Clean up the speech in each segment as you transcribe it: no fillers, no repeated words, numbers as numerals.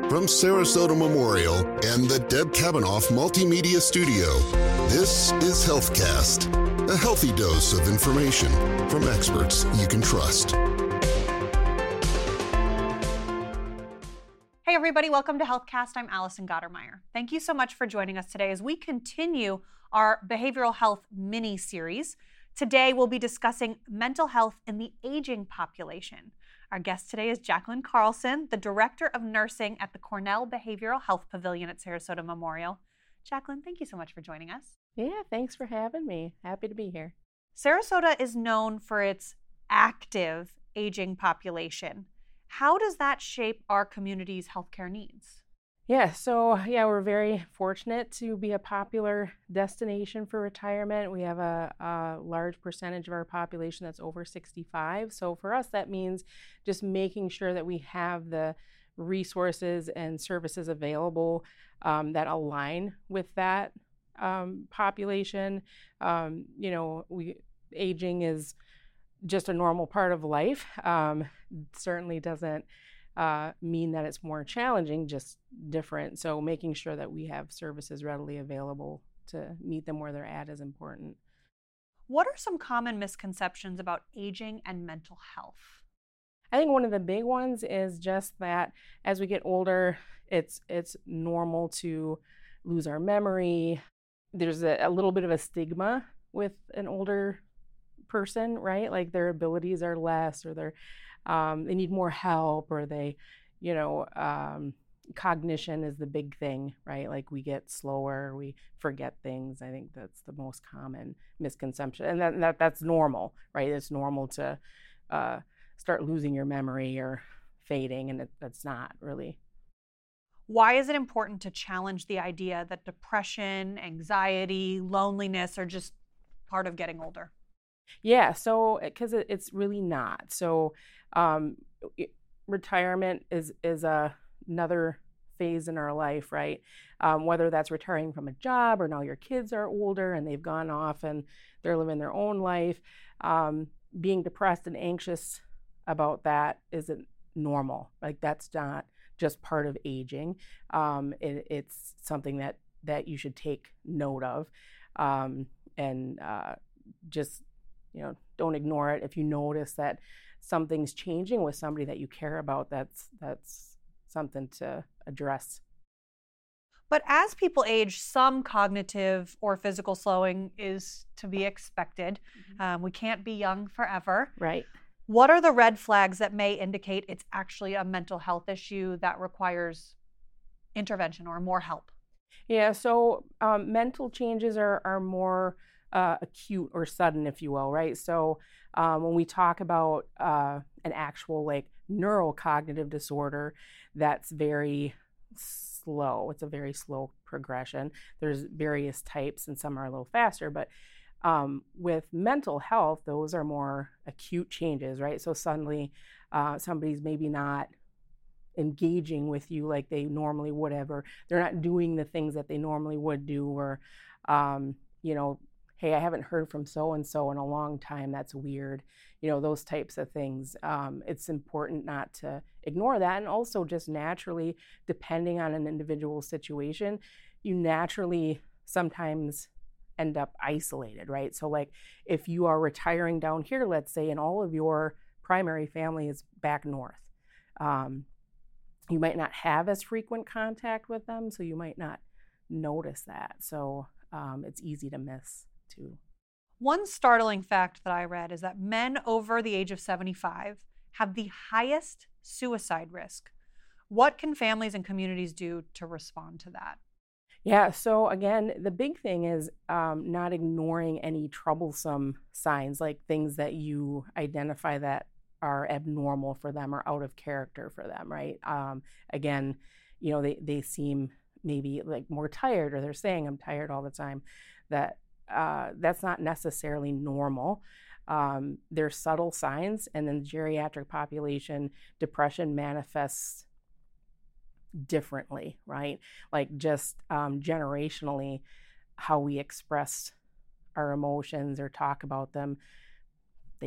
From Sarasota Memorial and the Deb Kavanaugh Multimedia Studio, this is HealthCast, a healthy dose of information from experts you can trust. Hey everybody, welcome to HealthCast. I'm Allison Gottermeyer. Thank you so much for joining us today as we continue our behavioral health mini-series. Today we'll be discussing mental health in the aging population. Our guest today is Jacqueline Carlson, the Director of Nursing at the Cornell Behavioral Health Pavilion at Sarasota Memorial. Jacqueline, thank you so much for joining us. Yeah, thanks for having me. Happy to be here. Sarasota is known for its active aging population. How does that shape our community's healthcare needs? We're very fortunate to be a popular destination for retirement. We have a large percentage of our population that's over 65. So for us, that means just making sure that we have the resources and services available that align with that population. Aging is just a normal part of life. Certainly doesn't mean that it's more challenging, just different. So making sure that we have services readily available to meet them where they're at is important. What are some common misconceptions about aging and mental health? I think one of the big ones is just that as we get older, it's normal to lose our memory. There's a little bit of a stigma with an older person, right? Like their abilities are less, or they need more help, or cognition is the big thing, right? Like we get slower, we forget things. I think that's the most common misconception, and that's normal, right? It's normal to start losing your memory or fading, and that's not really. Why is it important to challenge the idea that depression, anxiety, loneliness are just part of getting older? Yeah, so because it's really not. So retirement is another phase in our life, right? Whether that's retiring from a job, or now your kids are older and they've gone off and they're living their own life. Being depressed and anxious about that isn't normal. Like that's not just part of aging. It's something that you should take note of, and just don't ignore it. If you notice that something's changing with somebody that you care about, that's something to address. But as people age, some cognitive or physical slowing is to be expected. Mm-hmm. We can't be young forever. Right. What are the red flags that may indicate it's actually a mental health issue that requires intervention or more help? Yeah, so mental changes are more acute or sudden, if you will, right? So when we talk about an actual neurocognitive disorder, that's very slow. It's a very slow progression. There's various types, and some are a little faster, but with mental health, those are more acute changes, right? So suddenly somebody's maybe not engaging with you like they normally would have, or they're not doing the things that they normally would do, or hey, I haven't heard from so-and-so in a long time, that's weird. Those types of things. It's important not to ignore that. And also just naturally, depending on an individual situation, you naturally sometimes end up isolated, right? So if you are retiring down here, let's say, and all of your primary family is back north, you might not have as frequent contact with them, so you might not notice that. So it's easy to miss too. One startling fact that I read is that men over the age of 75 have the highest suicide risk. What can families and communities do to respond to that? Yeah, so again, the big thing is not ignoring any troublesome signs, like things that you identify that are abnormal for them or out of character for them, right? Again, they seem maybe more tired, or they're saying I'm tired all the time. That's not necessarily normal. There's subtle signs, and in the geriatric population, depression manifests differently, right? Just generationally, how we express our emotions or talk about them, they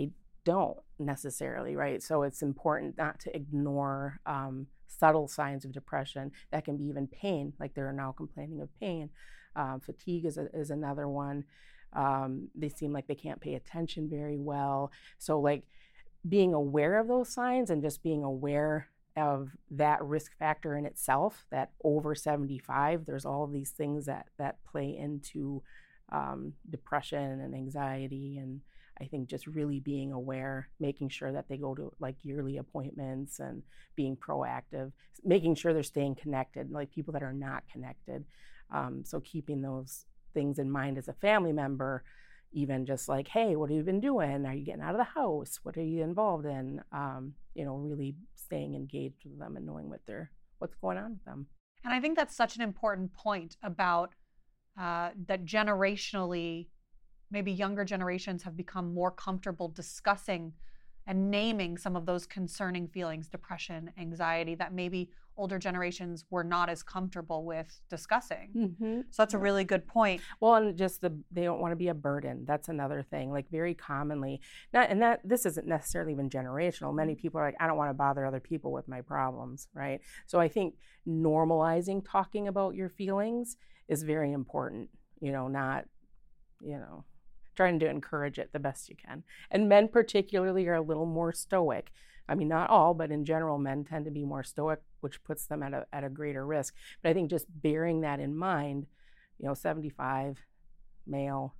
don't necessarily, right? So it's important not to ignore subtle signs of depression that can be even pain, like they're now complaining of pain. Fatigue is another one. They seem like they can't pay attention very well. So like being aware of those signs and just being aware of that risk factor in itself, that over 75, there's all of these things that play into depression and anxiety. And I think just really being aware, making sure that they go to like yearly appointments and being proactive, making sure they're staying connected, like people that are not connected. So keeping those things in mind as a family member, even just like, hey, what have you been doing? Are you getting out of the house? What are you involved in? Really staying engaged with them and knowing what's going on with them. And I think that's such an important point about that generationally, maybe younger generations have become more comfortable discussing and naming some of those concerning feelings, depression, anxiety, that maybe older generations were not as comfortable with discussing. Mm-hmm. So that's a really good point. Well, and just they don't want to be a burden. That's another thing. Like very commonly, this isn't necessarily even generational. Many people are like, I don't want to bother other people with my problems, right? So I think normalizing talking about your feelings is very important. Not, trying to encourage it the best you can. And men particularly are a little more stoic. I mean, not all, but in general, men tend to be more stoic, which puts them at a greater risk. But I think just bearing that in mind, 75, male,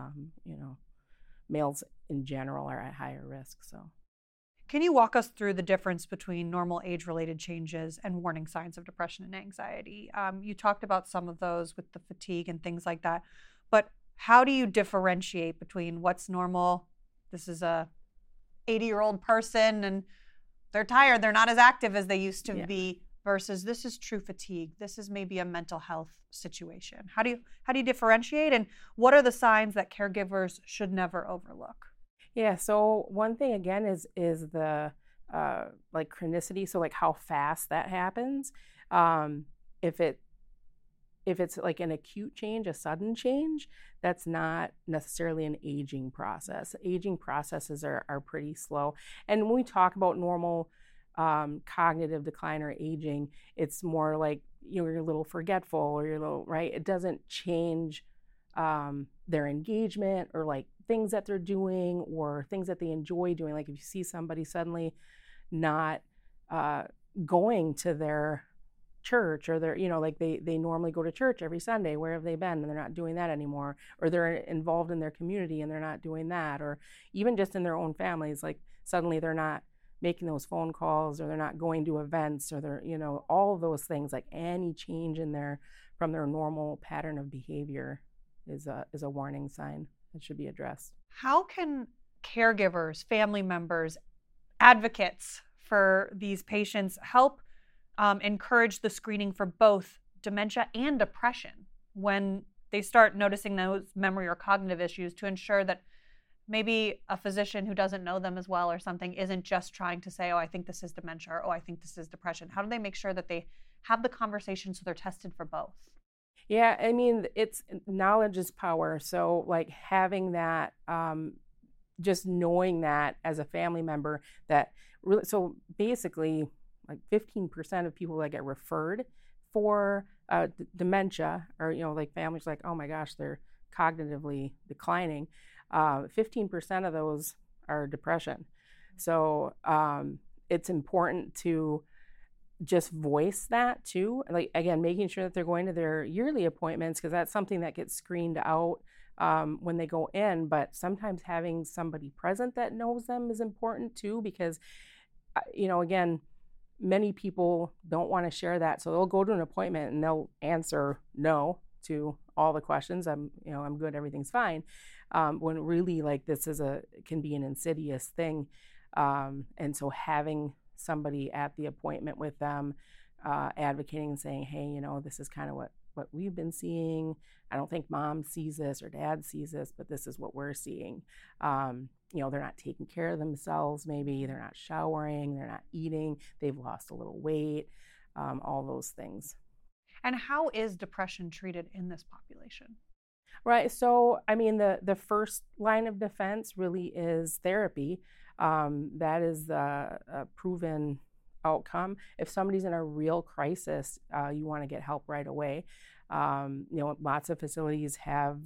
males in general are at higher risk. So, can you walk us through the difference between normal age-related changes and warning signs of depression and anxiety? You talked about some of those with the fatigue and things like that, but how do you differentiate between what's normal? This is a 80-year-old person and they're tired, they're not as active as they used to be, versus this is true fatigue. This is maybe a mental health situation. How do you differentiate, and what are the signs that caregivers should never overlook? Yeah, so one thing again is the like chronicity, so like how fast that happens. If it's like an acute change, a sudden change, that's not necessarily an aging process. Aging processes are pretty slow. And when we talk about normal cognitive decline or aging, it's more like you're a little forgetful or you're a little, right? It doesn't change their engagement or like things that they're doing or things that they enjoy doing. Like if you see somebody suddenly not going to their church, or they're, like they normally go to church every Sunday, where have they been? And they're not doing that anymore. Or they're involved in their community and they're not doing that. Or even just in their own families, like suddenly they're not making those phone calls, or they're not going to events, or they're, all of those things, like any change from their normal pattern of behavior is a warning sign that should be addressed. How can caregivers, family members, advocates for these patients help encourage the screening for both dementia and depression when they start noticing those memory or cognitive issues, to ensure that maybe a physician who doesn't know them as well or something isn't just trying to say, oh, I think this is dementia, or oh, I think this is depression? How do they make sure that they have the conversation so they're tested for both? Yeah, I mean, it's knowledge is power. So like having that, just knowing that as a family member, that really, so basically like 15% of people that get referred for dementia, or, like families like, oh my gosh, they're cognitively declining, 15% of those are depression. So it's important to just voice that too. Like, again, making sure that they're going to their yearly appointments, because that's something that gets screened out when they go in. But sometimes having somebody present that knows them is important too, because, again, many people don't want to share that. So they'll go to an appointment and they'll answer no to all the questions. I'm good, everything's fine. When really, like, this can be an insidious thing. And so having somebody at the appointment with them, advocating and saying, hey, this is kind of what we've been seeing. I don't think mom sees this or dad sees this, but this is what we're seeing. They're not taking care of themselves, maybe they're not showering, they're not eating, they've lost a little weight, all those things. And how is depression treated in this population? Right. So, I mean, the first line of defense really is therapy. That is a proven outcome. If somebody's in a real crisis, you want to get help right away. Lots of facilities have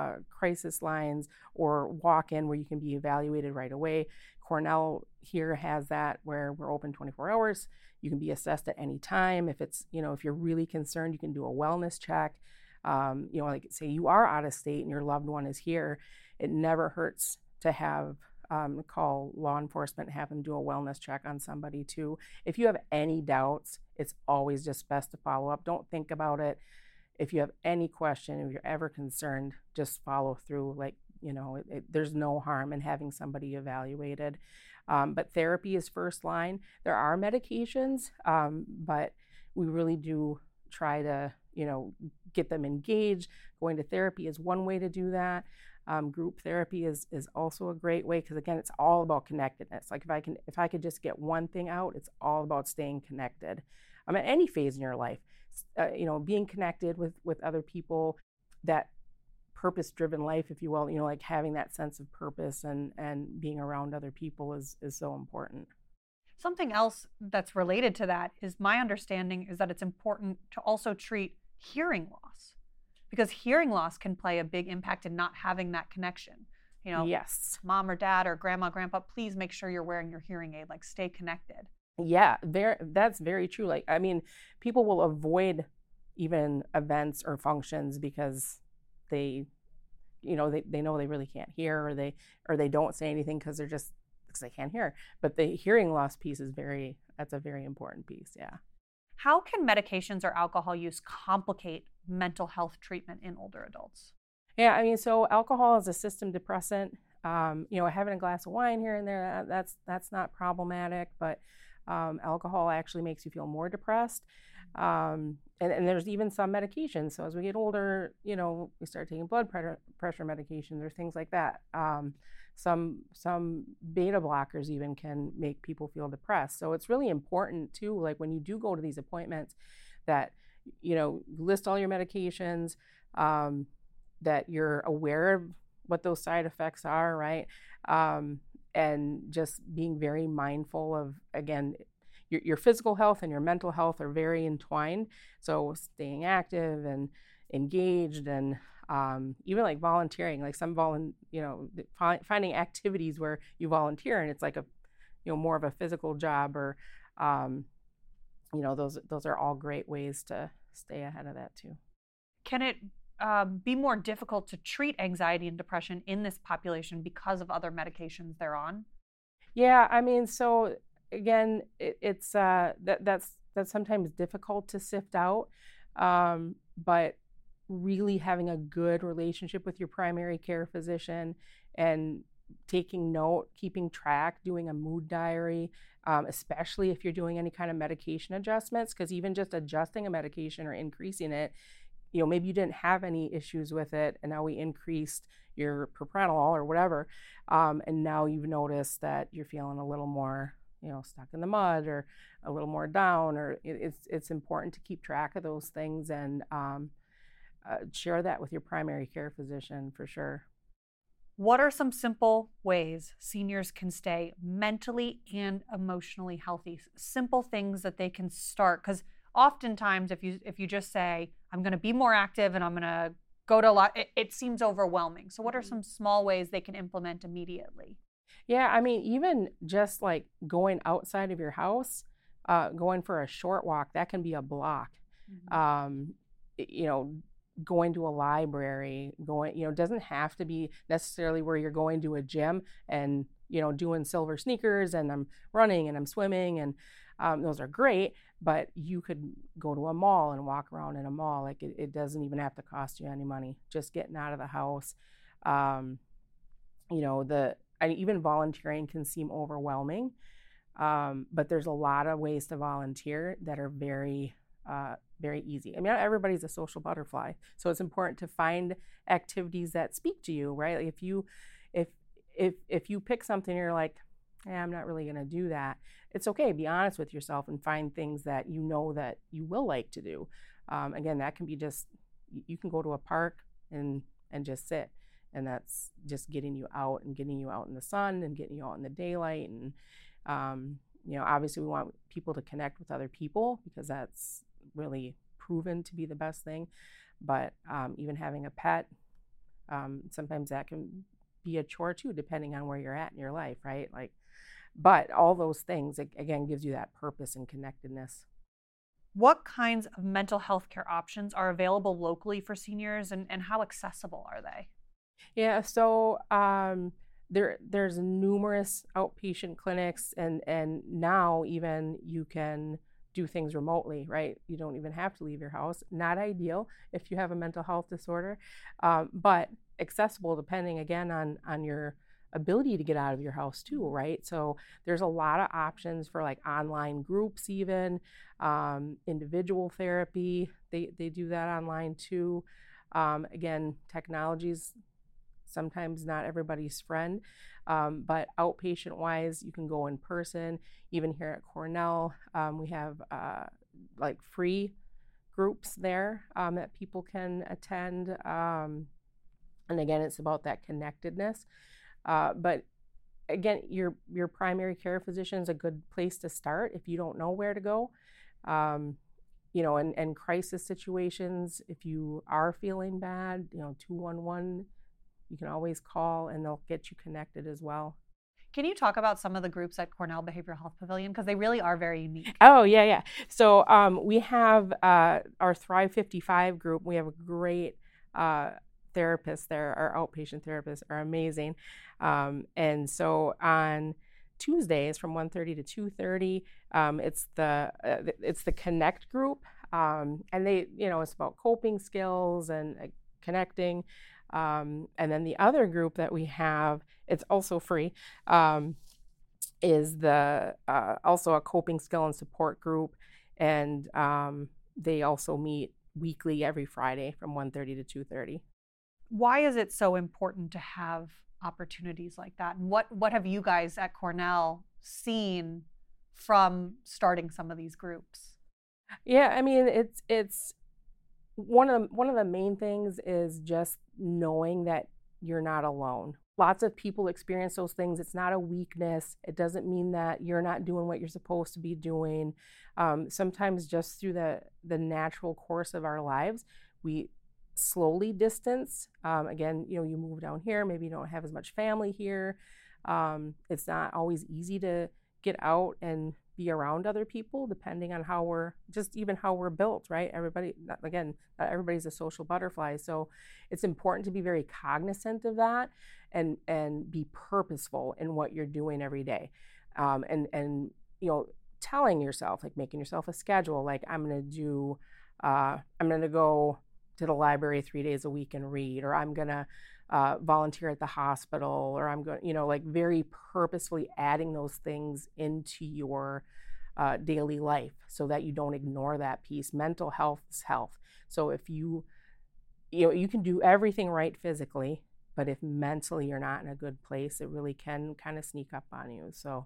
crisis lines or walk-in where you can be evaluated right away. Cornell here has that where we're open 24 hours. You can be assessed at any time. If it's, if you're really concerned, you can do a wellness check. Like say you are out of state and your loved one is here, it never hurts to have call law enforcement, have them do a wellness check on somebody too. If you have any doubts, it's always just best to follow up. Don't think about it. If you have any question, if you're ever concerned, just follow through. There's no harm in having somebody evaluated. But therapy is first line. There are medications, but we really do try to, get them engaged. Going to therapy is one way to do that. Group therapy is also a great way because, again, it's all about connectedness. Like if I could just get one thing out, it's all about staying connected. At any phase in your life, being connected with other people, that purpose-driven life, if you will, like having that sense of purpose and being around other people is so important. Something else that's related to that is my understanding is that it's important to also treat hearing loss, because hearing loss can play a big impact in not having that connection. Yes. Mom or dad or grandma, grandpa, please make sure you're wearing your hearing aid, like stay connected. Yeah, that's very true. People will avoid even events or functions because they know they really can't hear, or they don't say anything because they can't hear. But the hearing loss piece that's a very important piece. Yeah. How can medications or alcohol use complicate mental health treatment in older adults? Yeah, so alcohol is a system depressant. Having a glass of wine here and there, that's not problematic, but alcohol actually makes you feel more depressed. And there's even some medications. So as we get older, we start taking blood pressure medications or things like that. Some beta blockers even can make people feel depressed. So it's really important too, like when you do go to these appointments, that list all your medications, that you're aware of what those side effects are, right? And just being very mindful of, again, your physical health and your mental health are very entwined. So staying active and engaged, and even like volunteering, like finding activities where you volunteer and it's like more of a physical job, or those are all great ways to stay ahead of that too. Can it be more difficult to treat anxiety and depression in this population because of other medications they're on? Yeah, so again, it's that's sometimes difficult to sift out, but really having a good relationship with your primary care physician and taking note, keeping track, doing a mood diary, especially if you're doing any kind of medication adjustments, because even just adjusting a medication or increasing it, maybe you didn't have any issues with it, and now we increased your propranolol or whatever, and now you've noticed that you're feeling a little more, stuck in the mud or a little more down, or it's important to keep track of those things and share that with your primary care physician for sure. What are some simple ways seniors can stay mentally and emotionally healthy? Simple things that they can start, because oftentimes if you just say, I'm going to be more active and I'm going to go to a lot, it seems overwhelming. So what are some small ways they can implement immediately? Yeah, even just like going outside of your house, going for a short walk, that can be a block. Mm-hmm. Going to a library, doesn't have to be necessarily where you're going to a gym and, doing silver sneakers and I'm running and I'm swimming, and those are great, but you could go to a mall and walk around in a mall. Like it doesn't even have to cost you any money, just getting out of the house. Even volunteering can seem overwhelming, but there's a lot of ways to volunteer that are very very easy. Not everybody's a social butterfly, so it's important to find activities that speak to you, right? Like if you pick something and you're like, I'm not really going to do that, it's okay. Be honest with yourself and find things that that you will like to do. Again, that can be just, you can go to a park and just sit. And that's just getting you out and getting you out in the sun and getting you out in the daylight. And, obviously we want people to connect with other people because that's really proven to be the best thing. But even having a pet, sometimes that can be a chore too, depending on where you're at in your life, right? But all those things, again, gives you that purpose and connectedness. What kinds of mental health care options are available locally for seniors, and how accessible are they? Yeah, so there's numerous outpatient clinics, and now even you can do things remotely, right? You don't even have to leave your house. Not ideal if you have a mental health disorder, but accessible depending, again, on your ability to get out of your house too, right? So there's a lot of options for like online groups, even individual therapy. They do that online too. Again, technology's sometimes not everybody's friend, but outpatient wise, you can go in person. Even here at Cornell, we have like free groups there that people can attend. And again, it's about that connectedness. But again, your primary care physician is a good place to start if you don't know where to go. And crisis situations, if you are feeling bad, 211, you can always call and they'll get you connected as well. Can you talk about some of the groups at Cornell Behavioral Health Pavilion? Because they really are very unique. Oh, yeah. So we have our Thrive 55 group. We have a great therapists there. Our outpatient therapists are amazing. And so on Tuesdays from 1:30 to 2:30, it's the Connect group. And they, it's about coping skills and connecting. And then the other group that we have, it's also free, is the also a coping skill and support group. And they also meet weekly every Friday from 1:30 to 2:30. Why is it so important to have opportunities like that? And what have you guys at Cornell seen from starting some of these groups? Yeah, I mean, it's one of the main things is just knowing that you're not alone. Lots of people experience those things. It's not a weakness. It doesn't mean that you're not doing what you're supposed to be doing. Sometimes just through the natural course of our lives, we slowly distance. Again, you move down here, maybe you don't have as much family here. It's not always easy to get out and be around other people, depending on how we're built, right? Not everybody's a social butterfly. So it's important to be very cognizant of that and be purposeful in what you're doing every day. And telling yourself, like making yourself a schedule, like I'm going to go to the library 3 days a week and read, or I'm going to volunteer at the hospital, or I'm going, like very purposefully adding those things into your daily life so that you don't ignore that piece. Mental health is health. So if you can do everything right physically, but if mentally you're not in a good place, it really can kind of sneak up on you. So,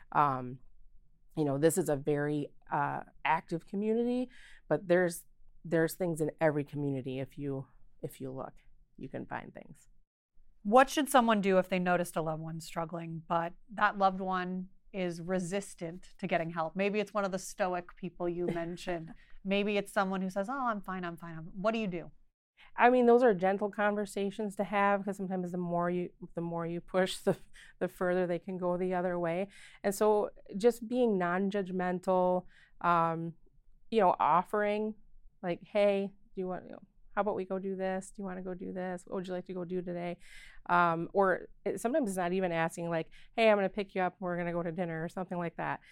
this is a very active community, but there's things in every community. If you look, you can find things. What should someone do if they noticed a loved one struggling, but that loved one is resistant to getting help? Maybe it's one of the stoic people you mentioned. Maybe it's someone who says, "Oh, I'm fine. What do you do?" I mean, those are gentle conversations to have, because sometimes the more you push, the further they can go the other way. And so just being non-judgmental, offering, like, hey, do you want, how about we go do this? Do you want to go do this? What would you like to go do today? Or sometimes it's not even asking, like, hey, I'm going to pick you up. We're going to go to dinner or something like that.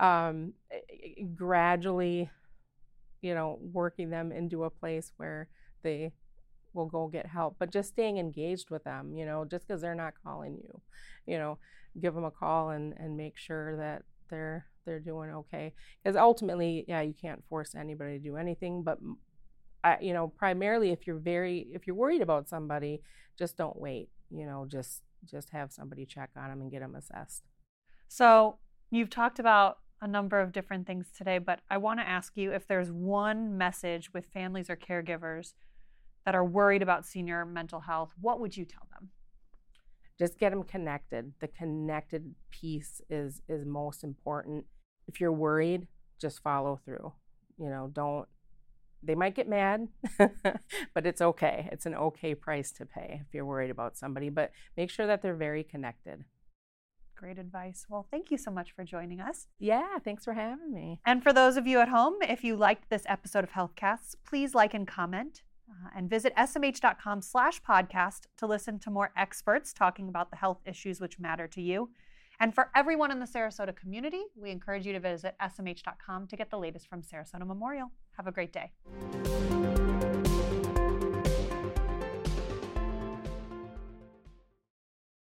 Gradually, working them into a place where they will go get help, but just staying engaged with them, just because they're not calling you, give them a call and make sure that they're doing okay. Because ultimately, you can't force anybody to do anything, but primarily if you're worried about somebody, just don't wait, just have somebody check on them and get them assessed. So you've talked about a number of different things today, but I want to ask you if there's one message with families or caregivers that are worried about senior mental health, what would you tell them? Just get them connected. The connected piece is most important. If you're worried, just follow through. They might get mad, but it's okay. It's an okay price to pay if you're worried about somebody, but make sure that they're very connected. Great advice. Well, thank you so much for joining us. Yeah, thanks for having me. And for those of you at home, if you liked this episode of HealthCasts, please like and comment. And visit smh.com/podcast to listen to more experts talking about the health issues which matter to you. And for everyone in the Sarasota community, we encourage you to visit smh.com to get the latest from Sarasota Memorial. Have a great day.